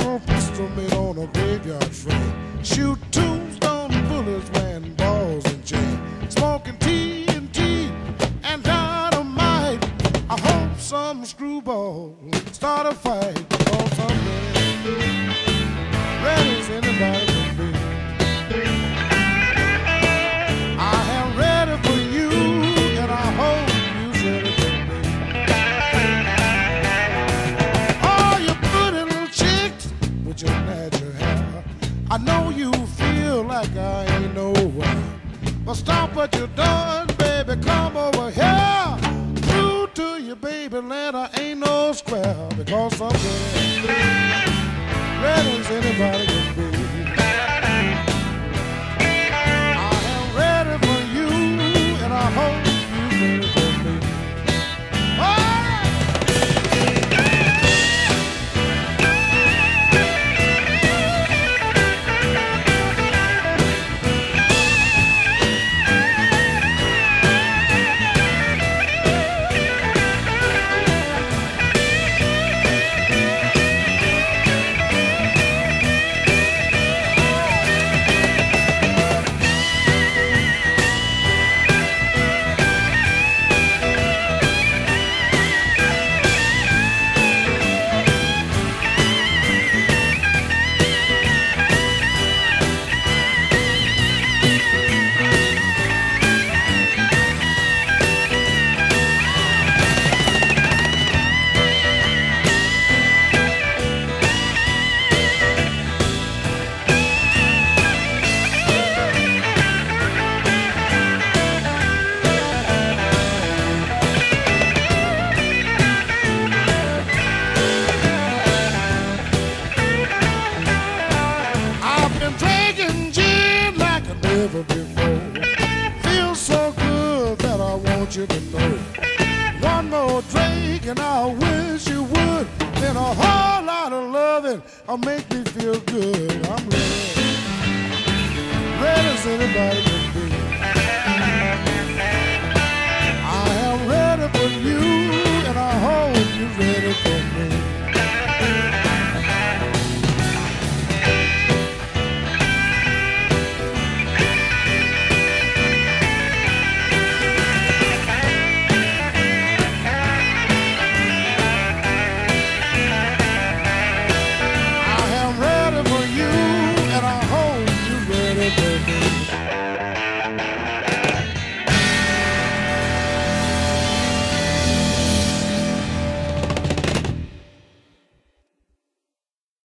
battle pistol made on a graveyard train. Shoot tombstone bullets wearing balls and chain. Smoking TNT and dynamite. I hope some screwball start a fight. Cause someday, ready as anybody can be. I am ready for you, and I hope you're ready for me. Oh, you pretty little chicks with your natural hair. I know you feel like I ain't nowhere, but stop what you're doing, baby, come over here. Through to you, baby, land I ain't no square, because I'm ready as anybody can be. I am ready for you, and I hope you're ready for me. Oh! You to know. One more drink and I wish you would. Then a whole lot of loving will make me feel good. I'm ready, ready as anybody can be. I am ready for you, and I hope you're ready for me. I am ready for you, and I hope you're ready for me.